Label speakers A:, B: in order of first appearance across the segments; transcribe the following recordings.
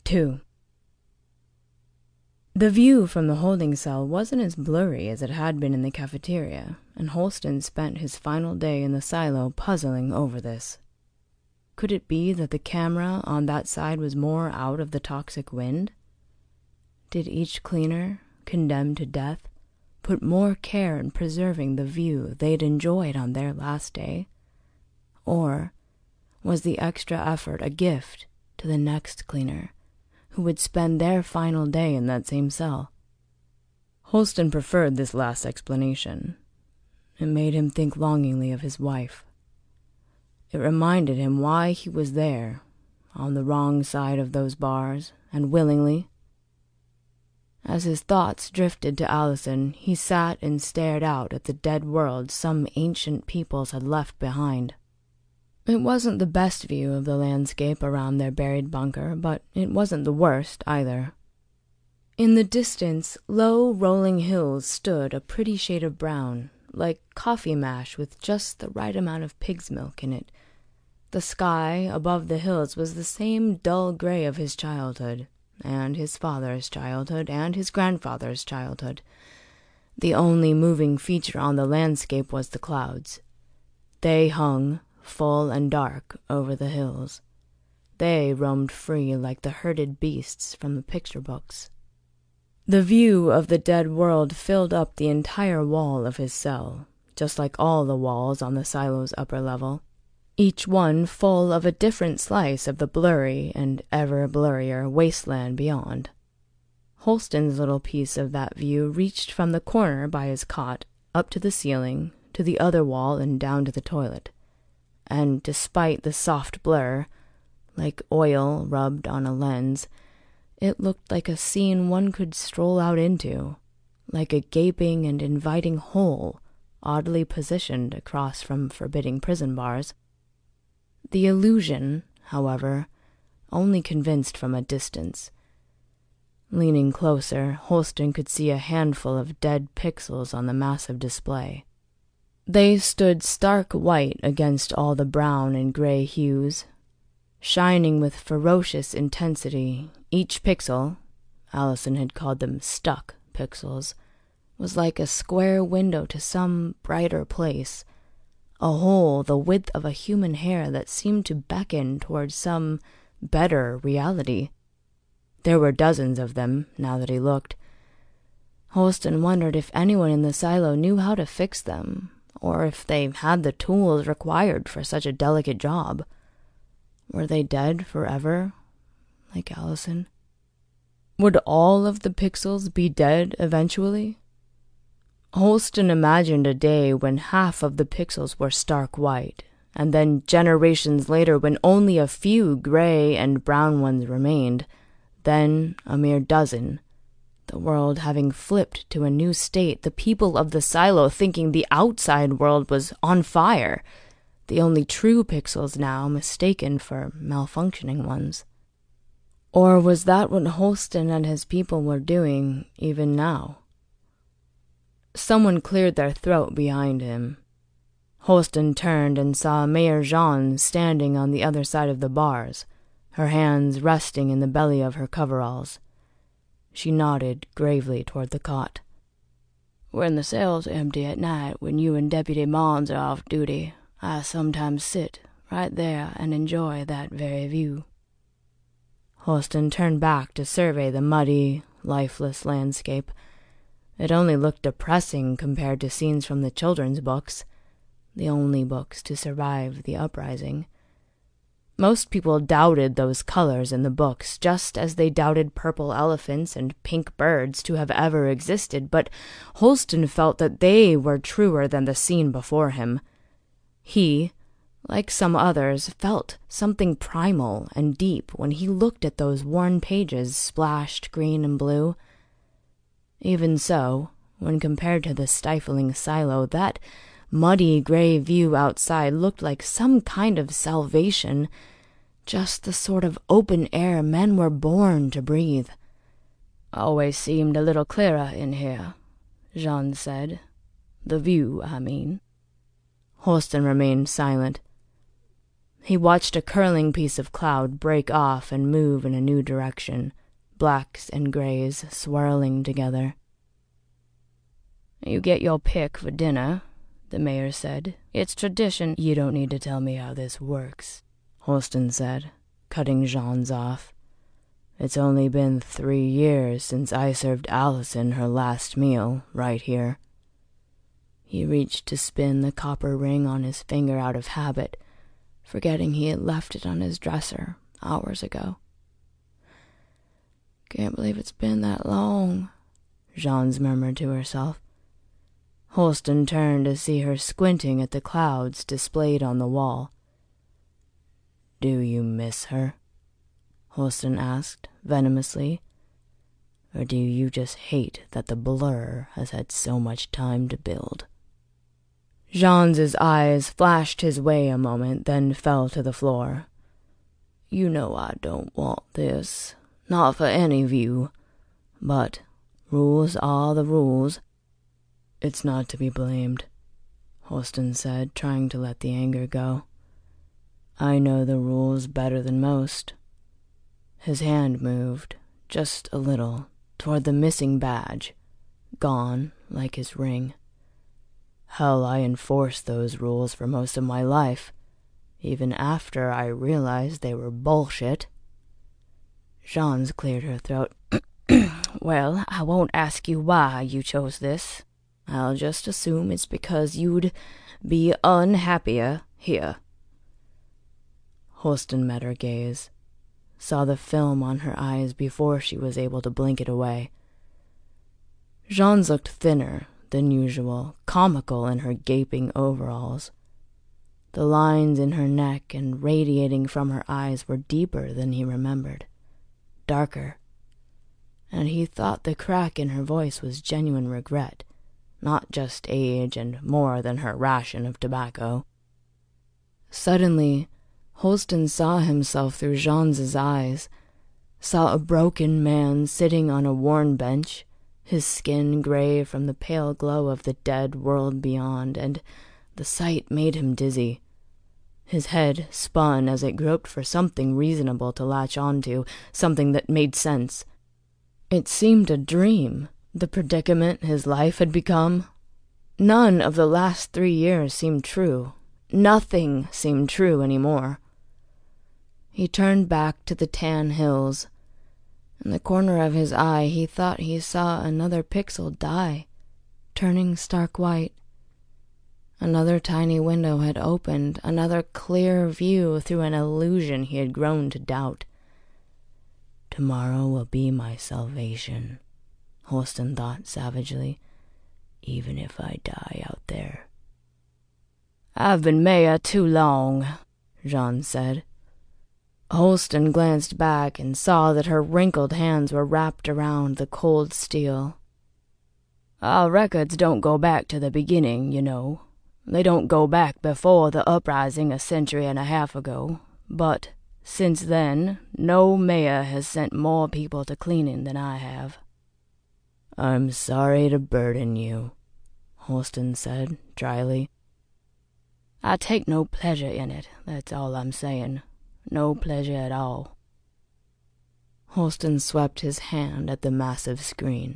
A: 2. The view from the holding cell wasn't as blurry as it had been in the cafeteria, and Holston spent his final day in the silo puzzling over this. Could it be that the camera on that side was more out of the toxic wind? Did each cleaner, condemned to death, put more care in preserving the view they'd enjoyed on their last day? Or was the extra effort a gift to the next cleaner, who would spend their final day in that same cell? Holston preferred this last explanation. It made him think longingly of his wife. It reminded him why he was there, on the wrong side of those bars, and willingly. As his thoughts drifted to Allison, he sat and stared out at the dead world some ancient peoples had left behind. It wasn't the best view of the landscape around their buried bunker, but it wasn't the worst either. In the distance, low, rolling hills stood a pretty shade of brown, like coffee mash with just the right amount of pig's milk in it. The sky above the hills was the same dull gray of his childhood, and his father's childhood, and his grandfather's childhood. The only moving feature on the landscape was the clouds. They hung, full and dark, over the hills. They roamed free like the herded beasts from the picture books. The view of the dead world filled up the entire wall of his cell, just like all the walls on the silo's upper level, each one full of a different slice of the blurry and ever blurrier wasteland beyond. Holston's little piece of that view reached from the corner by his cot up to the ceiling, to the other wall, and down to the toilet. And despite the soft blur, like oil rubbed on a lens, it looked like a scene one could stroll out into, like a gaping and inviting hole oddly positioned across from forbidding prison bars. The illusion, however, only convinced from a distance. Leaning closer, Holston could see a handful of dead pixels on the massive display. They stood stark white against all the brown and gray hues. Shining with ferocious intensity, each pixel, Allison had called them stuck pixels, was like a square window to some brighter place, a hole the width of a human hair that seemed to beckon towards some better reality. There were dozens of them, now that he looked. Holston wondered if anyone in the silo knew how to fix them, or if they had the tools required for such a delicate job. Were they dead forever, like Allison? Would all of the pixels be dead eventually? Holston imagined a day when half of the pixels were stark white, and then generations later when only a few gray and brown ones remained, then a mere dozen, the world having flipped to a new state, the people of the silo thinking the outside world was on fire, the only true pixels now mistaken for malfunctioning ones. Or was that what Holston and his people were doing even now? Someone cleared their throat behind him. Holston turned and saw Mayor Jean standing on the other side of the bars, her hands resting in the belly of her coveralls. She nodded gravely toward the cot. "When the cell's empty at night, when you and Deputy Mons are off duty, I sometimes sit right there and enjoy that very view." Holston turned back to survey the muddy, lifeless landscape. It only looked depressing compared to scenes from the children's books, the only books to survive the uprising. Most people doubted those colors in the books, just as they doubted purple elephants and pink birds to have ever existed, but Holston felt that they were truer than the scene before him. He, like some others, felt something primal and deep when he looked at those worn pages splashed green and blue. Even so, when compared to the stifling silo, that muddy gray view outside looked like some kind of salvation, just the sort of open air men were born to breathe. "Always seemed a little clearer in here," Jean said. "The view, I mean." Holston remained silent. He watched a curling piece of cloud break off and move in a new direction, blacks and grays swirling together. "You get your pick for dinner," the mayor said. "It's tradition." "You don't need to tell me how this works," Holston said, cutting Jean's off. "It's only been 3 years since I served Allison her last meal right here." He reached to spin the copper ring on his finger out of habit, forgetting he had left it on his dresser hours ago. "Can't believe it's been that long," Jean's murmured to herself. Holston turned to see her squinting at the clouds displayed on the wall. "Do you miss her?" Holston asked, venomously. "Or do you just hate that the blur has had so much time to build?" Jean's eyes flashed his way a moment, then fell to the floor. "You know I don't want this. Not for any of you. But rules are the rules." "It's not to be blamed," Holston said, trying to let the anger go. "I know the rules better than most." His hand moved, just a little, toward the missing badge, gone like his ring. "Hell, I enforced those rules for most of my life, even after I realized they were bullshit." Jean's cleared her throat. "Well, I won't ask you why you chose this. I'll just assume it's because you'd be unhappier here." Holston met her gaze, saw the film on her eyes before she was able to blink it away. Jean's looked thinner than usual, comical in her gaping overalls. The lines in her neck and radiating from her eyes were deeper than he remembered, darker. And he thought the crack in her voice was genuine regret, not just age and more than her ration of tobacco. Suddenly, Holston saw himself through Jean's eyes, saw a broken man sitting on a worn bench, his skin gray from the pale glow of the dead world beyond, and the sight made him dizzy. His head spun as it groped for something reasonable to latch onto, something that made sense. It seemed a dream, the predicament his life had become. None of the last 3 years seemed true. Nothing seemed true anymore. He turned back to the tan hills. In the corner of his eye, he thought he saw another pixel die, turning stark white. Another tiny window had opened, another clear view through an illusion he had grown to doubt. "Tomorrow will be my salvation," Holston thought savagely, "even if I die out there." "I've been mayor too long," Jean said. Holston glanced back and saw that her wrinkled hands were wrapped around the cold steel. "Our records don't go back to the beginning, you know. They don't go back before the uprising a century and a half ago. But since then, no mayor has sent more people to cleaning than I have." "I'm sorry to burden you," Holston said, dryly. "I take no pleasure in it, that's all I'm saying. No pleasure at all." Holston swept his hand at the massive screen.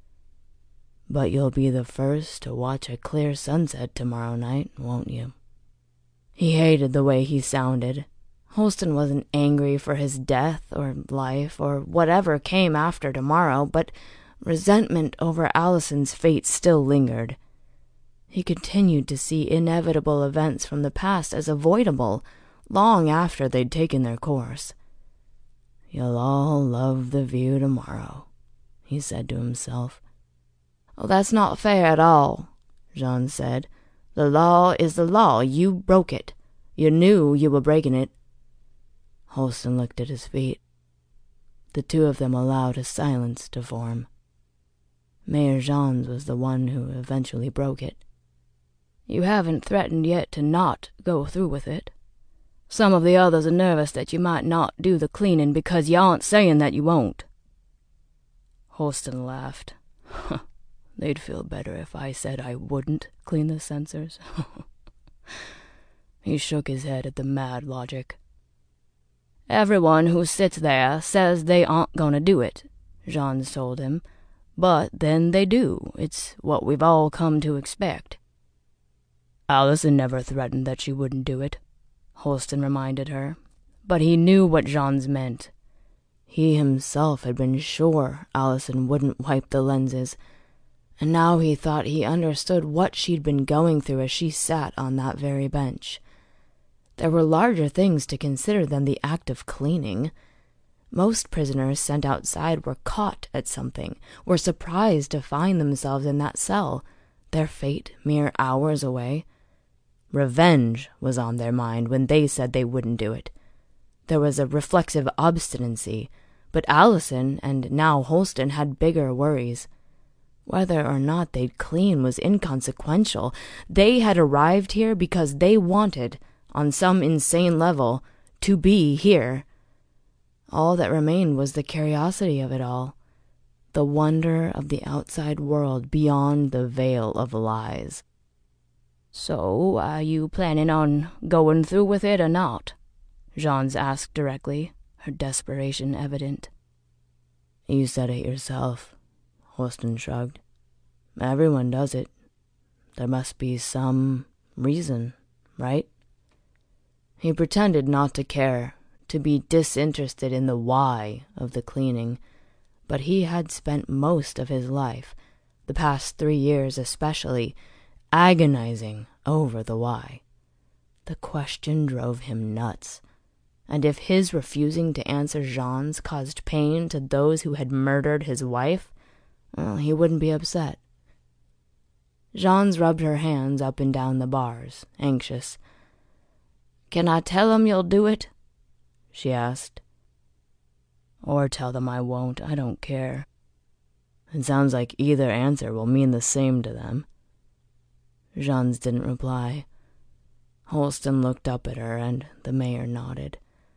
A: "But you'll be the first to watch a clear sunset tomorrow night, won't you?" He hated the way he sounded. Holston wasn't angry for his death or life or whatever came after tomorrow, but resentment over Allison's fate still lingered. He continued to see inevitable events from the past as avoidable, long after they'd taken their course. "You'll all love the view tomorrow," he said to himself. "Oh, that's not fair at all," Jean said. "The law is the law. You broke it. You knew you were breaking it." Holston looked at his feet. The two of them allowed a silence to form. Mayor Jean's was the one who eventually broke it. "You haven't threatened yet to not go through with it. Some of the others are nervous that you might not do the cleaning because you aren't saying that you won't." Holston laughed. "They'd feel better if I said I wouldn't clean the sensors." He shook his head at the mad logic. "Everyone who sits there says they aren't gonna do it," Jean told him. "But then they do. It's what we've all come to expect." "Allison never threatened that she wouldn't do it," Holston reminded her. But he knew what Jean's meant. He himself had been sure Allison wouldn't wipe the lenses, and now he thought he understood what she'd been going through as she sat on that very bench. There were larger things to consider than the act of cleaning. Most prisoners sent outside were caught at something, were surprised to find themselves in that cell, their fate mere hours away. Revenge was on their mind when they said they wouldn't do it. There was a reflexive obstinacy, but Allison and now Holston had bigger worries. Whether or not they'd clean was inconsequential. They had arrived here because they wanted, on some insane level, to be here. All that remained was the curiosity of it all, the wonder of the outside world beyond the veil of lies. "So, are you planning on going through with it or not?" Jean asked directly, her desperation evident. "You said it yourself," Holston shrugged. "Everyone does it. There must be some reason, right?" He pretended not to care, to be disinterested in the why of the cleaning, but he had spent most of his life, the past 3 years especially, agonizing over the why. The question drove him nuts, and if his refusing to answer Jean's caused pain to those who had murdered his wife, well, he wouldn't be upset. Jean's rubbed her hands up and down the bars, anxious. "Can I tell them you'll do it?" she asked. "Or tell them I won't, I don't care. It sounds like either answer will mean the same to them." Jean's didn't reply. Holston looked up at her, and the mayor nodded.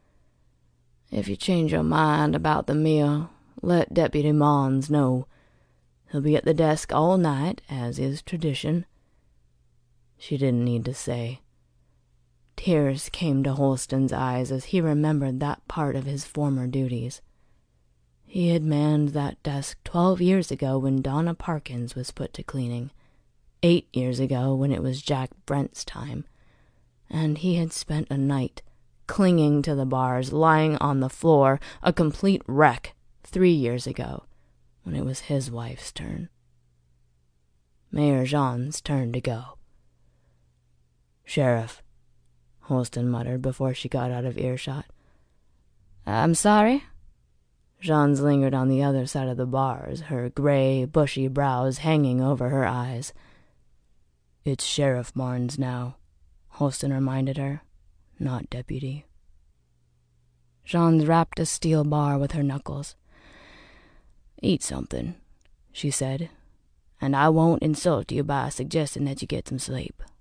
A: "If you change your mind about the meal, let Deputy Mons know. He'll be at the desk all night, as is tradition." She didn't need to say. Tears came to Holston's eyes as he remembered that part of his former duties. He had manned that desk 12 years ago when Donna Parkins was put to cleaning, 8 years ago when it was Jack Brent's time, and he had spent a night, clinging to the bars, lying on the floor, a complete wreck, 3 years ago, when it was his wife's turn. Mayor Jean's turn to go. "Sheriff," Holston muttered before she got out of earshot. "I'm sorry?" Jean's lingered on the other side of the bars, her gray, bushy brows hanging over her eyes. "It's Sheriff Barnes now," Holston reminded her, "not deputy." Jean rapped a steel bar with her knuckles. "Eat something," she said, "and I won't insult you by suggesting that you get some sleep."